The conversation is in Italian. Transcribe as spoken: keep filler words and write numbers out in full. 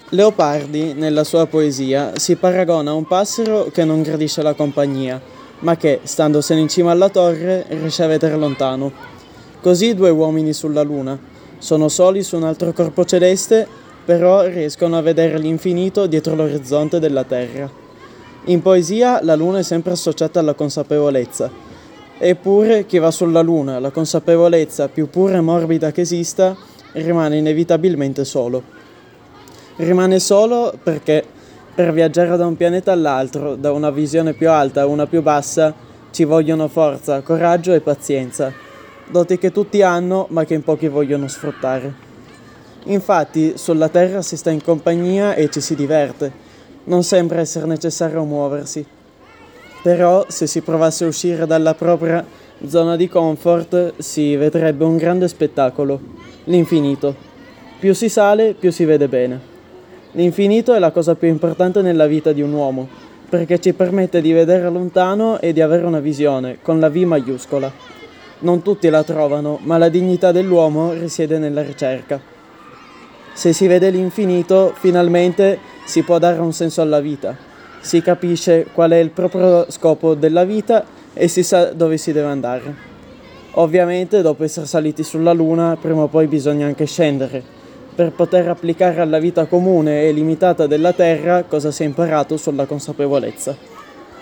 Leopardi, nella sua poesia, si paragona a un passero che non gradisce la compagnia, ma che, standosene in cima alla torre, riesce a vedere lontano. Così due uomini sulla luna. Sono soli su un altro corpo celeste, però riescono a vedere l'infinito dietro l'orizzonte della Terra. In poesia la luna è sempre associata alla consapevolezza. Eppure chi va sulla luna, la consapevolezza più pura e morbida che esista, rimane inevitabilmente solo. Rimane solo perché per viaggiare da un pianeta all'altro, da una visione più alta a una più bassa, ci vogliono forza, coraggio e pazienza, doti che tutti hanno ma che in pochi vogliono sfruttare. Infatti sulla Terra si sta in compagnia e ci si diverte, non sembra essere necessario muoversi. Però se si provasse a uscire dalla propria zona di comfort si vedrebbe un grande spettacolo, l'infinito. Più si sale, più si vede bene. L'infinito è la cosa più importante nella vita di un uomo, perché ci permette di vedere lontano e di avere una visione, con la V maiuscola. Non tutti la trovano, ma la dignità dell'uomo risiede nella ricerca. Se si vede l'infinito, finalmente si può dare un senso alla vita. Si capisce qual è il proprio scopo della vita e si sa dove si deve andare. Ovviamente, dopo essere saliti sulla Luna, prima o poi bisogna anche scendere, per poter applicare alla vita comune e limitata della Terra cosa si è imparato sulla consapevolezza.